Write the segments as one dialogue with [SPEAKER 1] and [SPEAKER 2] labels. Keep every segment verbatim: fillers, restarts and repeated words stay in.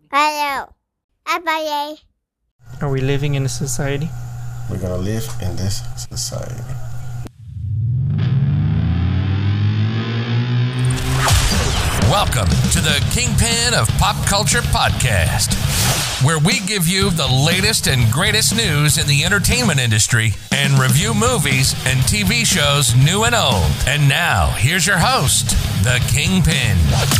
[SPEAKER 1] Hello. Bye.
[SPEAKER 2] Are we living in a society?
[SPEAKER 3] We're gonna live in this society.
[SPEAKER 4] Welcome to the Kingpin of Pop Culture Podcast, where we give you the latest and greatest news in the entertainment industry and review movies and T V shows new and old. And now, here's your host, the Kingpin.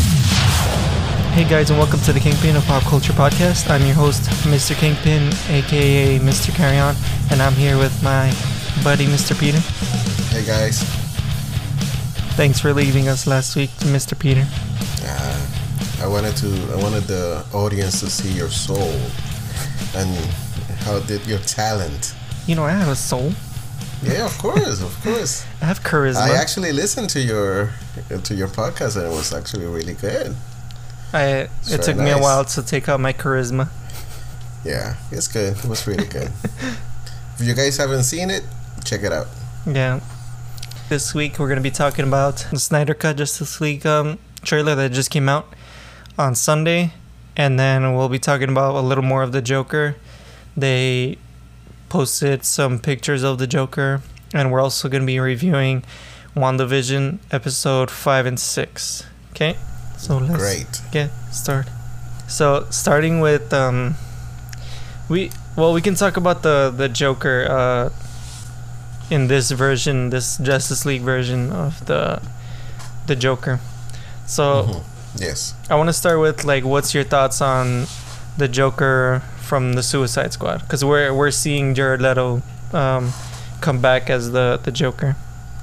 [SPEAKER 2] Hey guys, and welcome to the Kingpin of Pop Culture Podcast. I'm your host, Mister Kingpin, aka Mister Carry On, and I'm here with my buddy, Mister Peter.
[SPEAKER 3] Hey guys.
[SPEAKER 2] Thanks for leaving us last week, Mister Peter.
[SPEAKER 3] Uh, I wanted to. I wanted the audience to see your soul and how did your talent.
[SPEAKER 2] You know, I have a soul.
[SPEAKER 3] Yeah, of course, of course.
[SPEAKER 2] I have charisma.
[SPEAKER 3] I actually listened to your to your podcast and it was actually really good.
[SPEAKER 2] I
[SPEAKER 3] It's
[SPEAKER 2] it
[SPEAKER 3] very
[SPEAKER 2] took me a
[SPEAKER 3] nice.
[SPEAKER 2] while to take out my charisma.
[SPEAKER 3] Yeah, it's good. It was really good. If you guys haven't seen it, check it out.
[SPEAKER 2] Yeah. This week we're gonna be talking about the Snyder Cut Justice League um, trailer that just came out on Sunday, and then we'll be talking about a little more of the Joker. They posted some pictures of the Joker, and we're also gonna be reviewing WandaVision episode five and six. Okay, so let's
[SPEAKER 3] Great.
[SPEAKER 2] get started. So starting with um, we well we can talk about the the Joker uh. in this version, this Justice League version of the the Joker. So
[SPEAKER 3] Mhm. Yes.
[SPEAKER 2] I want to start with like, what's your thoughts on the Joker from the Suicide Squad? Because we're we're seeing Jared Leto um, come back as the the Joker.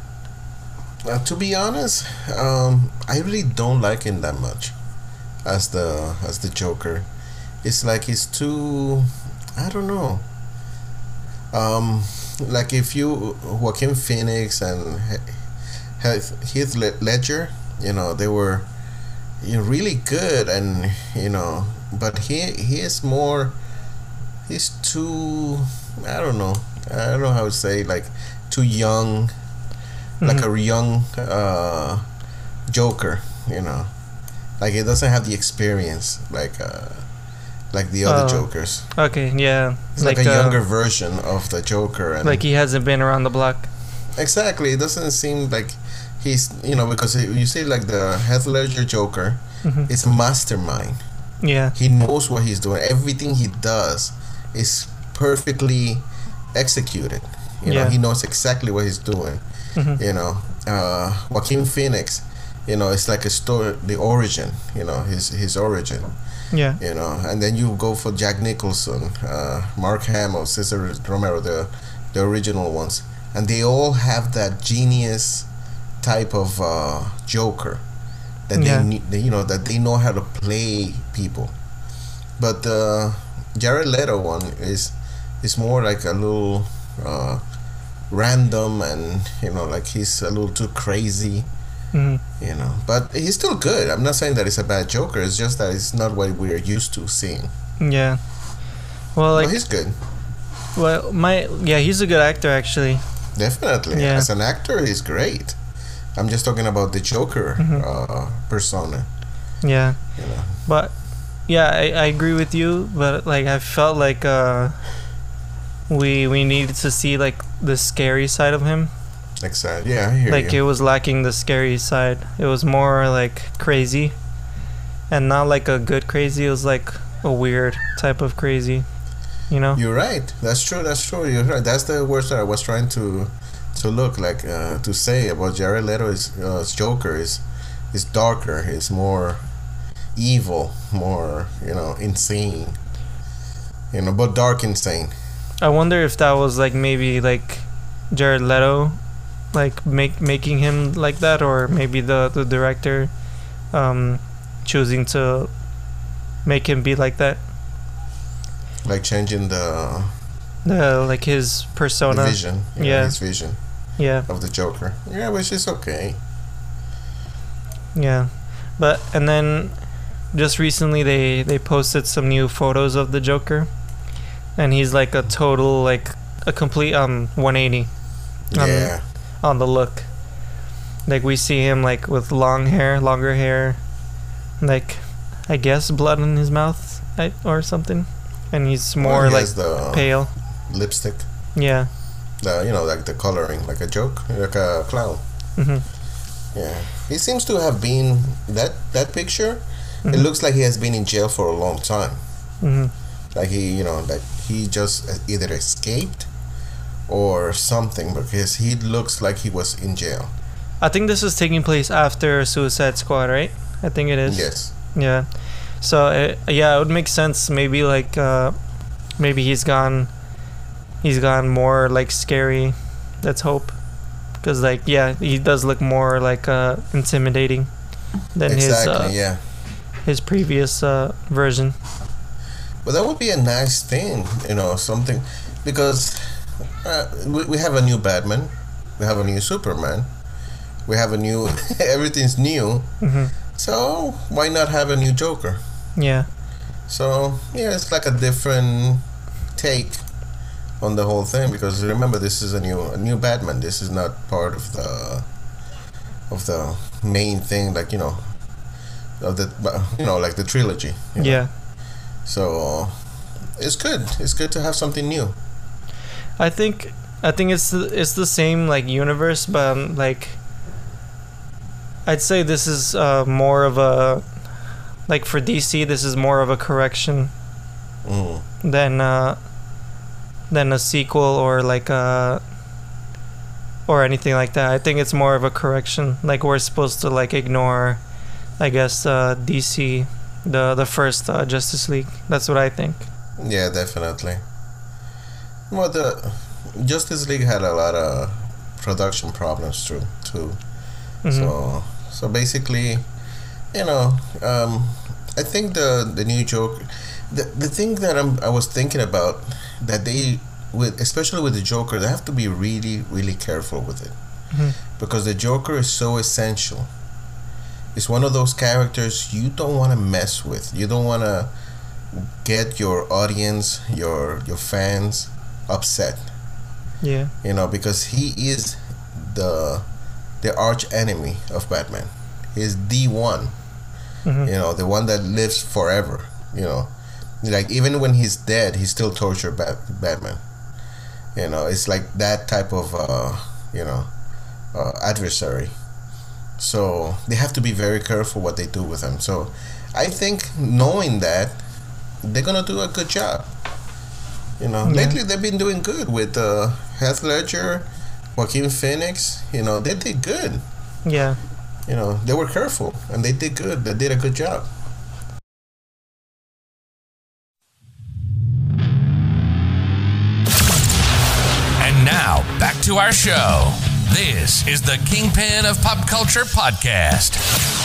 [SPEAKER 3] Uh, to be honest, um, I really don't like him that much as the as the Joker. It's like he's too. I don't know. Um, like if you Joaquin Phoenix and He- Heath Led- Ledger, you know, they were you know, really good, and you know, but he he is more. He's too. I don't know. I don't know how to say, like too young. Like
[SPEAKER 2] Mhm.
[SPEAKER 3] a young uh, Joker, you know, like he doesn't have the experience like uh, like the other
[SPEAKER 2] Oh.
[SPEAKER 3] Jokers.
[SPEAKER 2] Okay, yeah,
[SPEAKER 3] It's like, a
[SPEAKER 2] uh,
[SPEAKER 3] younger version of the Joker, and
[SPEAKER 2] like he hasn't been around the block.
[SPEAKER 3] exactly, it doesn't seem like he's you know because you see like the Heath Ledger Joker
[SPEAKER 2] Mhm.
[SPEAKER 3] is a mastermind.
[SPEAKER 2] Yeah,
[SPEAKER 3] He knows what he's doing. Everything he does is perfectly executed. You know,
[SPEAKER 2] Yeah.
[SPEAKER 3] he knows exactly what he's doing.
[SPEAKER 2] Mhm.
[SPEAKER 3] You know, uh, Joaquin Phoenix, you know, it's like a story, the origin, you know, his his origin,
[SPEAKER 2] yeah,
[SPEAKER 3] you know, and then you go for Jack Nicholson, uh, Mark Hamill, Cesar Romero, the the original ones, and they all have that genius type of uh, Joker that
[SPEAKER 2] Yeah.
[SPEAKER 3] they need, they, you know, that they know how to play people. But the Jared Leto one is is more like a little. Uh, random, and you know, like he's a little too crazy,
[SPEAKER 2] Mhm.
[SPEAKER 3] you know, but he's still good. I'm not saying that it's a bad Joker, it's just that it's not what we're used to seeing.
[SPEAKER 2] yeah. Well,
[SPEAKER 3] But
[SPEAKER 2] like,
[SPEAKER 3] he's good,
[SPEAKER 2] well, my yeah, he's a good actor actually.
[SPEAKER 3] definitely.
[SPEAKER 2] Yeah.
[SPEAKER 3] As an actor, he's great. I'm just talking about the Joker
[SPEAKER 2] Mhm.
[SPEAKER 3] uh, persona,
[SPEAKER 2] Yeah.
[SPEAKER 3] you know.
[SPEAKER 2] But yeah, I, I agree with you, but like I felt like uh we we needed to see like the scary side of him.
[SPEAKER 3] Exactly. Yeah, I hear
[SPEAKER 2] Like
[SPEAKER 3] you.
[SPEAKER 2] it was lacking the scary side. It was more like crazy, and not like a good crazy. It was like a weird type of crazy, you know?
[SPEAKER 3] You're right. That's true. That's true. You're right. That's the words that I was trying to to look like uh, to say about Jared Leto. Is uh, Joker is is darker. Is more evil. More you know insane. You know, but dark insane.
[SPEAKER 2] I wonder if that was like maybe like Jared Leto, like make making him like that, or maybe the the director, um, choosing to make him be like that.
[SPEAKER 3] Like changing the,
[SPEAKER 2] The like his
[SPEAKER 3] the
[SPEAKER 2] persona.
[SPEAKER 3] vision. you know,
[SPEAKER 2] Yeah.
[SPEAKER 3] his vision
[SPEAKER 2] Yeah,
[SPEAKER 3] of the Joker. Yeah, which is okay.
[SPEAKER 2] yeah, but and then just recently they they posted some new photos of the Joker, and he's like a total like a complete um one eighty Um,
[SPEAKER 3] Yeah.
[SPEAKER 2] on the look. Like we see him like with long hair, longer hair, like I guess blood in his mouth. I, or something, and he's more
[SPEAKER 3] Well, he
[SPEAKER 2] like
[SPEAKER 3] has the
[SPEAKER 2] pale.
[SPEAKER 3] lipstick.
[SPEAKER 2] Yeah.
[SPEAKER 3] The you know like the coloring, like a joke, like a clown.
[SPEAKER 2] Mhm.
[SPEAKER 3] Yeah, he seems to have been that that picture.
[SPEAKER 2] Mhm.
[SPEAKER 3] It looks like he has been in jail for a long time.
[SPEAKER 2] Mhm.
[SPEAKER 3] Like he, you know, like he just either escaped or something, because he looks like he was in jail.
[SPEAKER 2] I think this is taking place after Suicide Squad, right? I think it is.
[SPEAKER 3] Yes.
[SPEAKER 2] Yeah. So it, yeah, it would make sense. Maybe like uh, maybe he's gone. He's gone more like scary. Let's hope, because like yeah, he does look more like uh, intimidating than
[SPEAKER 3] Exactly.
[SPEAKER 2] his uh,
[SPEAKER 3] Yeah.
[SPEAKER 2] his previous uh, version.
[SPEAKER 3] But that would be a nice thing, you know, something, because uh, we we have a new Batman, we have a new Superman, we have a new everything's new.
[SPEAKER 2] Mhm.
[SPEAKER 3] So why not have a new Joker?
[SPEAKER 2] Yeah.
[SPEAKER 3] So yeah, it's like a different take on the whole thing, because remember, this is a new a new Batman. This is not part of the of the main thing, like you know, of the you know like the trilogy. You know?
[SPEAKER 2] Yeah.
[SPEAKER 3] So it's good. It's good to have something new.
[SPEAKER 2] I think I think it's the, it's the same like universe, but um, like I'd say this is uh, more of a like for D C. This is more of a correction
[SPEAKER 3] Mm.
[SPEAKER 2] than uh, than a sequel or like a or anything like that. I think it's more of a correction. Like we're supposed to like ignore, I guess, uh, D C, the the first uh, Justice League. That's what I think.
[SPEAKER 3] Yeah, definitely. Well, the Justice League had a lot of production problems too. Too.
[SPEAKER 2] Mhm.
[SPEAKER 3] So so basically, you know, um, I think the the new Joker, the the thing that I'm I was thinking about, that they with especially with the Joker, they have to be really really careful with it,
[SPEAKER 2] Mhm.
[SPEAKER 3] because the Joker is so essential. It's one of those characters you don't want to mess with. You don't want to get your audience, your your fans upset.
[SPEAKER 2] Yeah.
[SPEAKER 3] You know, because he is the the arch enemy of Batman. He's the one.
[SPEAKER 2] Mhm.
[SPEAKER 3] You know, the one that lives forever. You know, like even when he's dead, he still torture Bat- Batman. You know, it's like that type of uh, you know uh, adversary. So they have to be very careful what they do with him. So I think knowing that, they're gonna do a good job. You know,
[SPEAKER 2] Yeah.
[SPEAKER 3] lately they've been doing good with uh, Heath Ledger, Joaquin Phoenix. You know, they did good.
[SPEAKER 2] Yeah.
[SPEAKER 3] You know, they were careful and they did good. They did a good job.
[SPEAKER 4] And now, back to our show. This is the Kingpin of Pop Culture Podcast.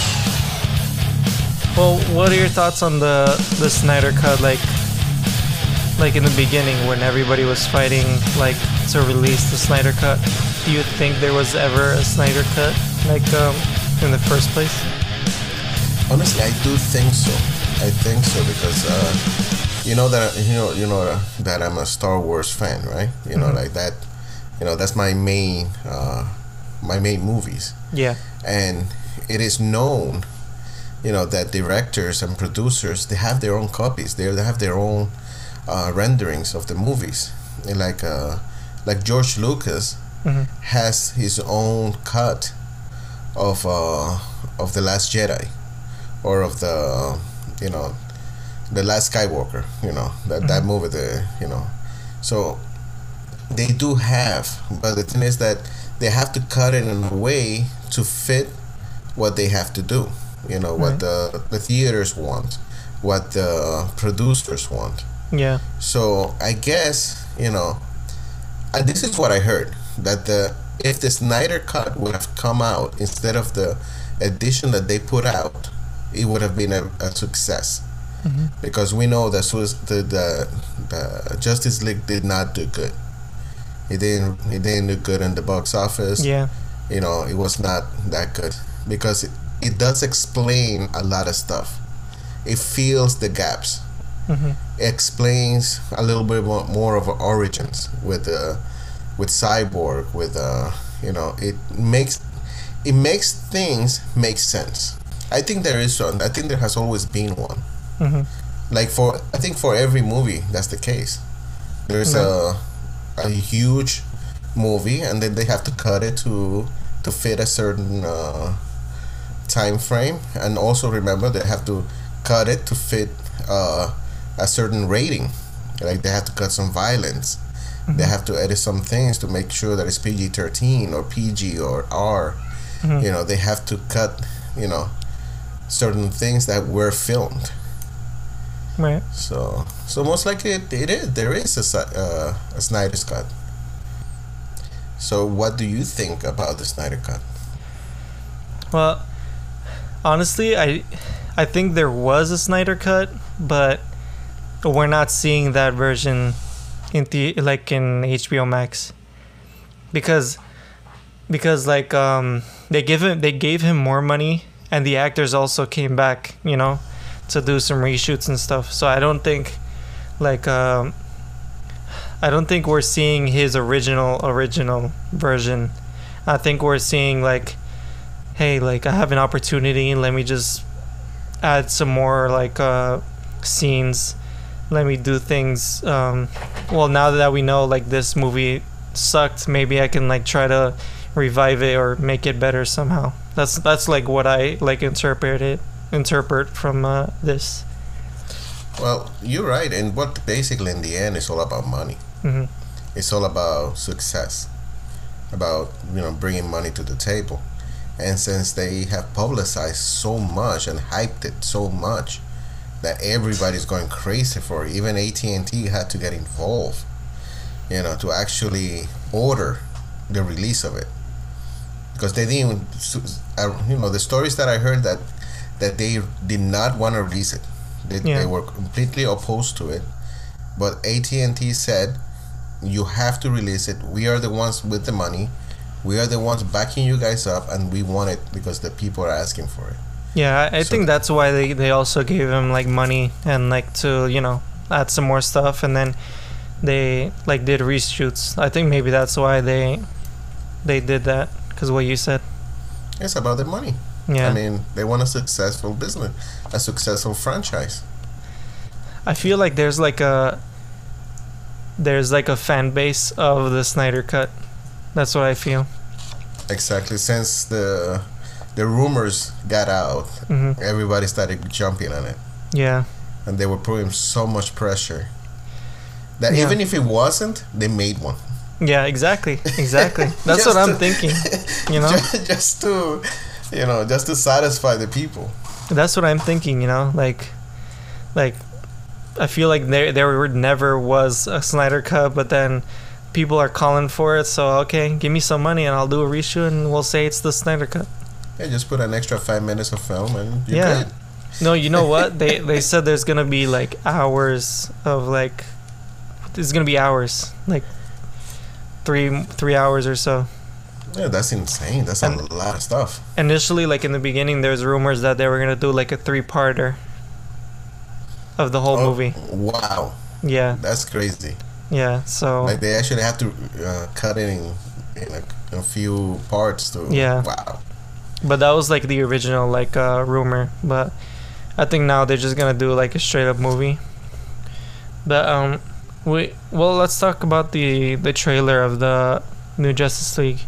[SPEAKER 2] Well, what are your thoughts on the the Snyder Cut? Like, like in the beginning when everybody was fighting like to release the Snyder Cut. Do you think there was ever a Snyder Cut like um, in the first place?
[SPEAKER 3] Honestly, I do think so. I think so because uh, you know that you know you know that I'm a Star Wars fan, right? You know,
[SPEAKER 2] Mhm.
[SPEAKER 3] like that. You know, that's my main uh, my main movies,
[SPEAKER 2] Yeah.
[SPEAKER 3] and it is known, you know, that directors and producers, they have their own copies. They they have their own uh, renderings of the movies. And like uh, like George Lucas
[SPEAKER 2] Mhm.
[SPEAKER 3] has his own cut of uh, of the Last Jedi, or of the you know the Last Skywalker. You know that that movie. The you know so they do have, but the thing is that they have to cut it in a way to fit what they have to do. You know what
[SPEAKER 2] Right.
[SPEAKER 3] the the theaters want, what the producers want.
[SPEAKER 2] Yeah.
[SPEAKER 3] So I guess you know, and this is what I heard, that the if the Snyder Cut would have come out instead of the edition that they put out, it would have been a, a success.
[SPEAKER 2] Mhm.
[SPEAKER 3] Because we know that Suic- the, the the Justice League did not do good. It didn't it didn't do good in the box office.
[SPEAKER 2] Yeah.
[SPEAKER 3] You know, it was not that good because it, it does explain a lot of stuff. It fills the gaps.
[SPEAKER 2] Mhm.
[SPEAKER 3] Explains a little bit more, more of origins with uh, with Cyborg, with uh, you know, it makes it makes things make sense. I think there is one. I think there has always been one.
[SPEAKER 2] Mhm.
[SPEAKER 3] like for I think for every movie that's the case. There's
[SPEAKER 2] Mhm.
[SPEAKER 3] a a huge movie, and then they have to cut it to to fit a certain uh, time frame, and also remember they have to cut it to fit uh, a certain rating. Like they have to cut some violence. They have to edit some things to make sure that it's P G thirteen or P G or R.
[SPEAKER 2] Mhm.
[SPEAKER 3] You know, they have to cut, you know, certain things that were filmed.
[SPEAKER 2] Right.
[SPEAKER 3] So, so most likely it, it is. There is a, si- uh, a Snyder's Cut. So, what do you think about the Snyder Cut?
[SPEAKER 2] Well, honestly, I I think there was a Snyder cut, but we're not seeing that version in the like in H B O Max because because like um they give him they gave him more money, and the actors also came back, you know, to do some reshoots and stuff. So I don't think like um I don't think we're seeing his original original version. I think we're seeing like, hey, like I have an opportunity, let me just add some more like uh scenes. Let me do things. Um, well, now that we know like this movie sucked, maybe I can like try to revive it or make it better somehow. That's that's like what I like interpret it interpret from uh, this.
[SPEAKER 3] Well, you're right, and what basically in the end it's all about money.
[SPEAKER 2] Hmm.
[SPEAKER 3] It's all about success, about you know bringing money to the table, and since they have publicized so much and hyped it so much that everybody's going crazy for it, even A T and T had to get involved, you know, to actually order the release of it because they didn't. Even, uh, you know, the stories that I heard that that they did not want to release it. They,
[SPEAKER 2] Yeah.
[SPEAKER 3] they were completely opposed to it, but A T and T said you have to release it. We are the ones with the money. We are the ones backing you guys up, and we want it because the people are asking for it.
[SPEAKER 2] Yeah, I, I
[SPEAKER 3] So
[SPEAKER 2] think
[SPEAKER 3] th-
[SPEAKER 2] that's why they, they also gave him like money and like to, you know, add some more stuff, and then they like did reshoots. I think maybe that's why they they did that, because what you said.
[SPEAKER 3] It's about the money.
[SPEAKER 2] Yeah.
[SPEAKER 3] I mean, they want a successful business, a successful franchise.
[SPEAKER 2] I feel like there's like a there's like a fan base of the Snyder Cut. That's what I feel.
[SPEAKER 3] Exactly. Since the the rumors got out,
[SPEAKER 2] Hmm.
[SPEAKER 3] everybody started jumping on it,
[SPEAKER 2] Yeah.
[SPEAKER 3] and they were putting so much pressure that
[SPEAKER 2] Yeah.
[SPEAKER 3] even if it wasn't, they made one.
[SPEAKER 2] Yeah, exactly. Exactly. That's
[SPEAKER 3] Just
[SPEAKER 2] what I'm
[SPEAKER 3] to-
[SPEAKER 2] thinking. You know?
[SPEAKER 3] just, just to, you know, just to satisfy the people.
[SPEAKER 2] That's what I'm thinking, you know? Like like I feel like there there were never was a Snyder Cut, but then people are calling for it, so okay, give me some money and I'll do a reshoot and we'll say it's the Snyder Cut.
[SPEAKER 3] Yeah, just put an extra five minutes of film and you're
[SPEAKER 2] Yeah.
[SPEAKER 3] good.
[SPEAKER 2] No, you know what? They they said there's gonna be like hours of like there's gonna be hours. Like three three hours or so.
[SPEAKER 3] Yeah, that's insane. That's
[SPEAKER 2] And-
[SPEAKER 3] a lot of stuff.
[SPEAKER 2] Initially, like in the beginning, there's rumors that they were gonna do like a three-parter of the whole
[SPEAKER 3] Oh,
[SPEAKER 2] movie.
[SPEAKER 3] Wow,
[SPEAKER 2] Yeah,
[SPEAKER 3] that's crazy.
[SPEAKER 2] yeah. So
[SPEAKER 3] Like they actually have to uh, cut it in, in a, a few parts to.
[SPEAKER 2] Yeah.
[SPEAKER 3] Wow.
[SPEAKER 2] but that was like the original like uh, rumor. But I think now they're just gonna do like a straight-up movie. But um, we well let's talk about the the trailer of the new Justice League.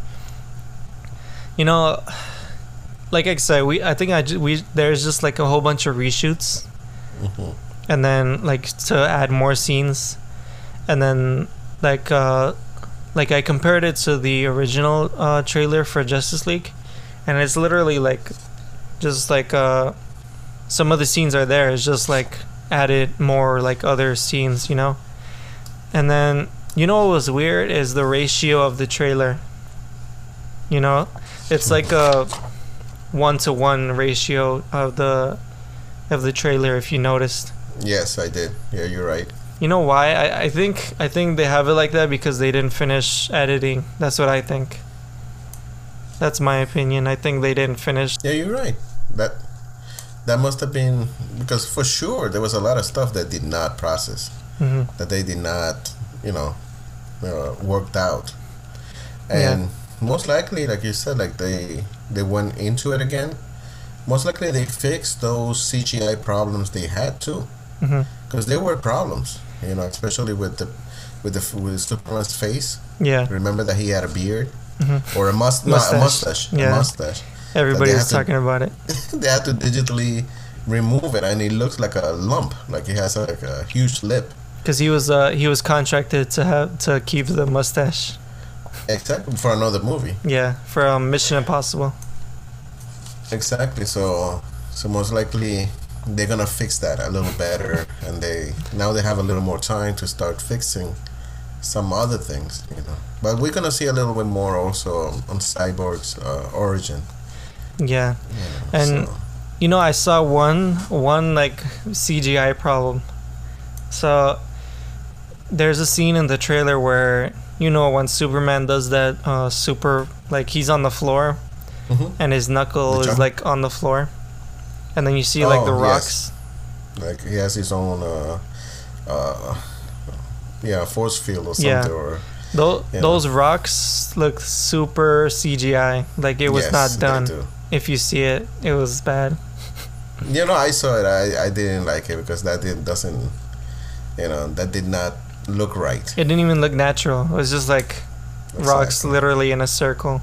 [SPEAKER 2] You know, like I said, we I think I ju- we there's just like a whole bunch of reshoots.
[SPEAKER 3] hmm
[SPEAKER 2] And then like to add more scenes, and then like uh like I compared it to the original uh trailer for Justice League, and it's literally like just like uh some of the scenes are there, it's just like added more like other scenes, you know. And then you know what was weird is the ratio of the trailer, you know. It's like a one to one ratio of the of the trailer, if you noticed.
[SPEAKER 3] Yes, I did. Yeah, you're right.
[SPEAKER 2] You know why? I, I think I think they have it like that because they didn't finish editing. That's what I think. That's my opinion. I think they didn't finish.
[SPEAKER 3] Yeah, you're right. That that must have been because for sure there was a lot of stuff that did not process,
[SPEAKER 2] Hmm.
[SPEAKER 3] that they did not, you know, uh, worked out,
[SPEAKER 2] Yeah.
[SPEAKER 3] and most likely, like you said, like they they went into it again. Most likely, they fixed those C G I problems they had too.
[SPEAKER 2] because
[SPEAKER 3] mm-hmm. there were problems, you know, especially with the with the with Superman's face.
[SPEAKER 2] Yeah.
[SPEAKER 3] Remember that he had a beard
[SPEAKER 2] mm-hmm.
[SPEAKER 3] or a must
[SPEAKER 2] mustache.
[SPEAKER 3] Not a mustache,
[SPEAKER 2] yeah.
[SPEAKER 3] a mustache.
[SPEAKER 2] Everybody was talking
[SPEAKER 3] to,
[SPEAKER 2] about it.
[SPEAKER 3] They had to digitally remove it, and it looks like a lump, like he has like a huge lip.
[SPEAKER 2] Because he was uh, he was contracted to have to keep the mustache.
[SPEAKER 3] Exactly, for another movie.
[SPEAKER 2] Yeah, for um, Mission Impossible.
[SPEAKER 3] Exactly. So, so most likely they're gonna fix that a little better, and they now they have a little more time to start fixing some other things, you know. But we're gonna see a little bit more also on, on Cyborg's uh, origin.
[SPEAKER 2] Yeah,
[SPEAKER 3] you know,
[SPEAKER 2] and
[SPEAKER 3] so.
[SPEAKER 2] you know, I saw one one like C G I problem. So there's a scene in the trailer where, you know, when Superman does that uh, super, like he's on the floor
[SPEAKER 3] mm-hmm.
[SPEAKER 2] and his knuckle is like on the floor, and then you see
[SPEAKER 3] oh,
[SPEAKER 2] like the rocks.
[SPEAKER 3] Yes. Like he has his own, uh, uh, yeah, force field or something.
[SPEAKER 2] Yeah.
[SPEAKER 3] Or
[SPEAKER 2] those
[SPEAKER 3] you
[SPEAKER 2] those
[SPEAKER 3] know.
[SPEAKER 2] rocks look super C G I. Like it was
[SPEAKER 3] yes,
[SPEAKER 2] not done.
[SPEAKER 3] they do.
[SPEAKER 2] If you see it, it was bad.
[SPEAKER 3] You know, I saw it. I, I didn't like it because that did, doesn't, you know, that did not look right.
[SPEAKER 2] It didn't even look natural. It was just like
[SPEAKER 3] Exactly.
[SPEAKER 2] rocks literally in a circle.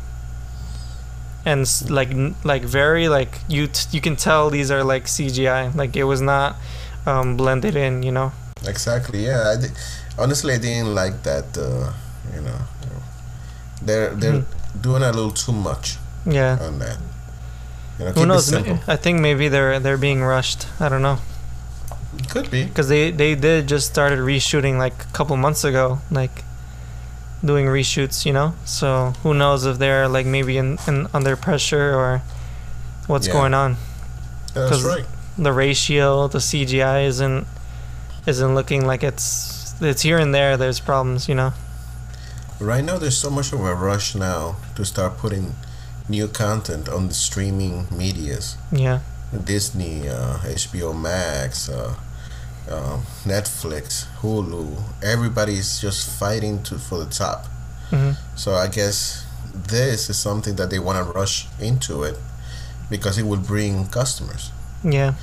[SPEAKER 2] And s- like n- like very like you t- you can tell these are like C G I. Like it was not um, blended in, you know.
[SPEAKER 3] Exactly. Yeah. I di- honestly, I didn't like that. Uh, you know, they're they're
[SPEAKER 2] Mm.
[SPEAKER 3] doing a little too much
[SPEAKER 2] Yeah.
[SPEAKER 3] on that. You know,
[SPEAKER 2] Who
[SPEAKER 3] keep
[SPEAKER 2] knows?
[SPEAKER 3] it simple.
[SPEAKER 2] I think maybe they're they're being rushed. I don't know.
[SPEAKER 3] Could be.
[SPEAKER 2] Because they, they did just started reshooting like a couple months ago, like doing reshoots, you know. So who knows if they're like maybe in, in under pressure or what's
[SPEAKER 3] Yeah.
[SPEAKER 2] going on.
[SPEAKER 3] That's
[SPEAKER 2] 'Cause
[SPEAKER 3] right.
[SPEAKER 2] The ratio, the C G I isn't isn't looking like it's it's here and there. There's problems, you know.
[SPEAKER 3] Right now, there's so much of a rush now to start putting new content on the streaming medias.
[SPEAKER 2] Yeah,
[SPEAKER 3] Disney, uh, H B O Max, uh, uh, Netflix, Hulu. Everybody's just fighting to for the top.
[SPEAKER 2] hmm
[SPEAKER 3] So I guess this is something that they want to rush into it because it will bring customers.
[SPEAKER 2] yeah,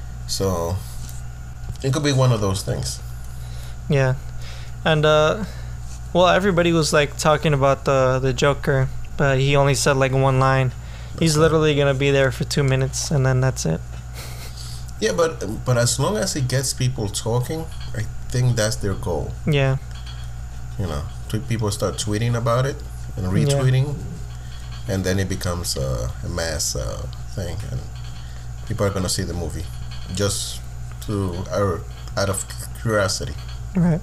[SPEAKER 3] So it could be one of those things.
[SPEAKER 2] yeah. And uh, well, everybody was like talking about the the Joker, but he only said like one line. He's literally gonna be there for two minutes, and then that's it.
[SPEAKER 3] Yeah, but but as long as it gets people talking, I think that's their goal.
[SPEAKER 2] Yeah,
[SPEAKER 3] You know, tw- people start tweeting about it and retweeting, and then it becomes a, a mass uh, thing, and people are gonna see the movie just to or out of curiosity.
[SPEAKER 2] right.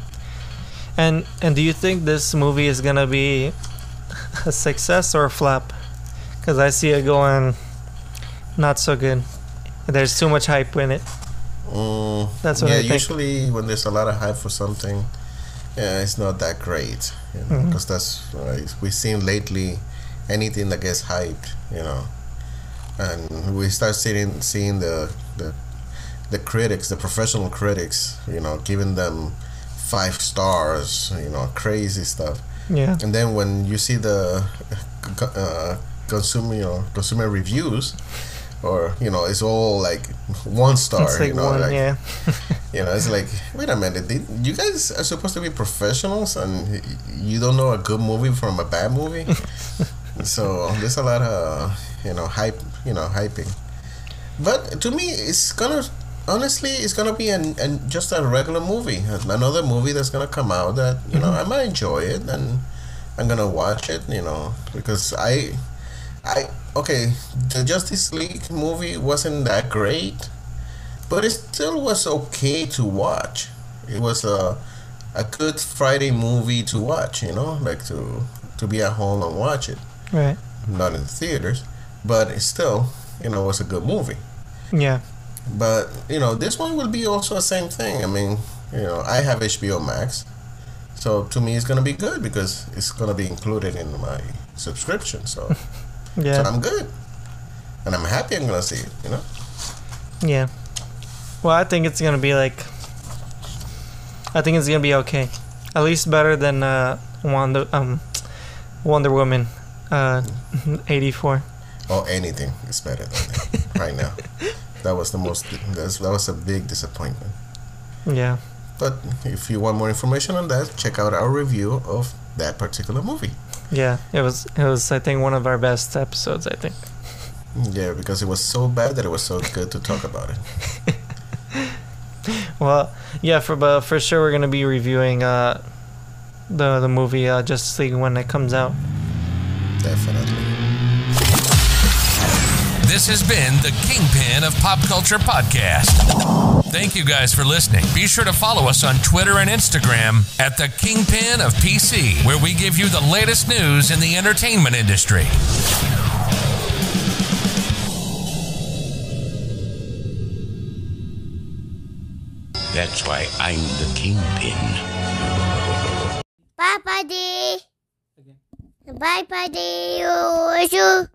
[SPEAKER 2] And and do you think this movie is gonna be a success or a flop? Because I see it going not so good. There's too much hype in it.
[SPEAKER 3] Mm,
[SPEAKER 2] That's what
[SPEAKER 3] yeah,
[SPEAKER 2] I think.
[SPEAKER 3] usually when there's a lot of hype for something, yeah, it's not that great, you know,
[SPEAKER 2] Mhm.
[SPEAKER 3] because that's right. We've seen lately anything that gets hyped, you know, and we start seeing seeing the the the critics, the professional critics, you know, giving them five stars, you know, crazy stuff,
[SPEAKER 2] Yeah,
[SPEAKER 3] and then when you see the uh, consumer, you know, consumer reviews. Or, you know, it's all like one star.
[SPEAKER 2] it's like
[SPEAKER 3] you know,
[SPEAKER 2] one.
[SPEAKER 3] like,
[SPEAKER 2] Yeah,
[SPEAKER 3] You know, it's like, wait a minute, did, you guys are supposed to be professionals and y- you don't know a good movie from a bad movie? So there's a lot of, you know, hype, you know, hyping. But to me, it's gonna, honestly, it's gonna be an, an just a regular movie. Another movie that's gonna come out that, you know, I might enjoy it and I'm gonna watch it, you know, because I, I, okay, the Justice League movie wasn't that great, but it still was okay to watch. It was a a good Friday movie to watch, you know, like to to be at home and watch it,
[SPEAKER 2] right.
[SPEAKER 3] not in the theaters, but it still, you know, was a good movie.
[SPEAKER 2] Yeah,
[SPEAKER 3] But you know, this one will be also the same thing. I mean, you know, I have H B O Max, so to me it's gonna be good because it's gonna be included in my subscription. So.
[SPEAKER 2] yeah,
[SPEAKER 3] So I'm good, and I'm happy I'm gonna see it. You know.
[SPEAKER 2] yeah. Well, I think it's gonna be like. I think it's gonna be okay, at least better than uh, Wonder um, Wonder Woman, uh, eighty-four.
[SPEAKER 3] Or anything is better than that right now. That was the most. That's, that was a big disappointment.
[SPEAKER 2] Yeah.
[SPEAKER 3] But if you want more information on that, check out our review of that particular movie.
[SPEAKER 2] Yeah, it was, it was I think, one of our best episodes, I think.
[SPEAKER 3] Yeah, because it was so bad that it was so good to talk about it.
[SPEAKER 2] Well, yeah, for but for sure we're gonna be reviewing uh, the the movie uh, Justice League when it comes out.
[SPEAKER 3] Definitely.
[SPEAKER 4] This has been the Kingpin of Pop Culture Podcast. Thank you guys for listening. Be sure to follow us on Twitter and Instagram at the Kingpin of P C, where we give you the latest news in the entertainment industry.
[SPEAKER 5] That's why I'm the Kingpin.
[SPEAKER 1] Bye, buddy. Bye, buddy.